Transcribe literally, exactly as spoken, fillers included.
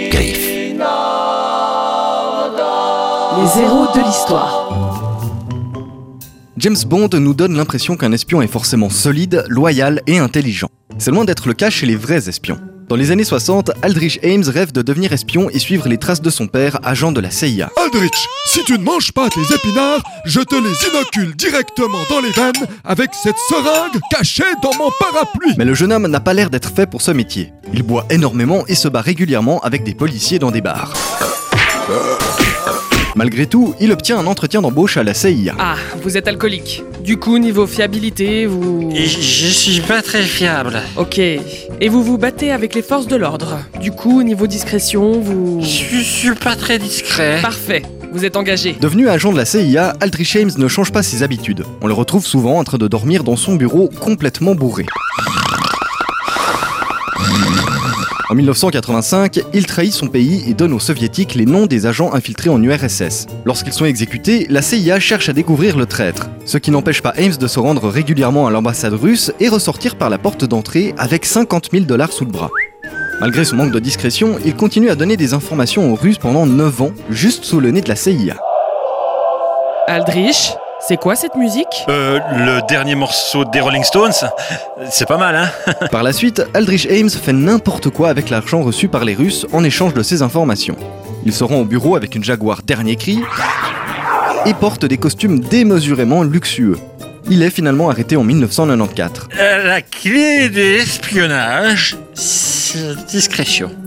griffes. Les héros de l'histoire. James Bond nous donne l'impression qu'un espion est forcément solide, loyal et intelligent. C'est loin d'être le cas chez les vrais espions. Dans les années soixante, Aldrich Ames rêve de devenir espion et suivre les traces de son père, agent de la C I A. Aldrich, si tu ne manges pas tes épinards, je te les inocule directement dans les veines avec cette seringue cachée dans mon parapluie. Mais le jeune homme n'a pas l'air d'être fait pour ce métier. Il boit énormément et se bat régulièrement avec des policiers dans des bars. Malgré tout, il obtient un entretien d'embauche à la C I A. Ah, vous êtes alcoolique. Du coup, niveau fiabilité, vous... Je, je suis pas très fiable. Ok. Et vous vous battez avec les forces de l'ordre. Du coup, niveau discrétion, vous... Je suis pas très discret. Parfait. Vous êtes engagé. Devenu agent de la C I A, Aldrich Ames ne change pas ses habitudes. On le retrouve souvent en train de dormir dans son bureau complètement bourré. En dix-neuf cent quatre-vingt-cinq, il trahit son pays et donne aux soviétiques les noms des agents infiltrés en U R S S. Lorsqu'ils sont exécutés, la C I A cherche à découvrir le traître, ce qui n'empêche pas Ames de se rendre régulièrement à l'ambassade russe et ressortir par la porte d'entrée avec cinquante mille dollars sous le bras. Malgré son manque de discrétion, il continue à donner des informations aux Russes pendant neuf ans, juste sous le nez de la C I A. Aldrich, c'est quoi cette musique ? Euh, le dernier morceau des Rolling Stones, c'est pas mal, hein ? Par la suite, Aldrich Ames fait n'importe quoi avec l'argent reçu par les Russes en échange de ces informations. Il se rend au bureau avec une Jaguar dernier cri et porte des costumes démesurément luxueux. Il est finalement arrêté en dix-neuf cent quatre-vingt-quatorze. Euh, la clé de l'espionnage, c'est la discrétion.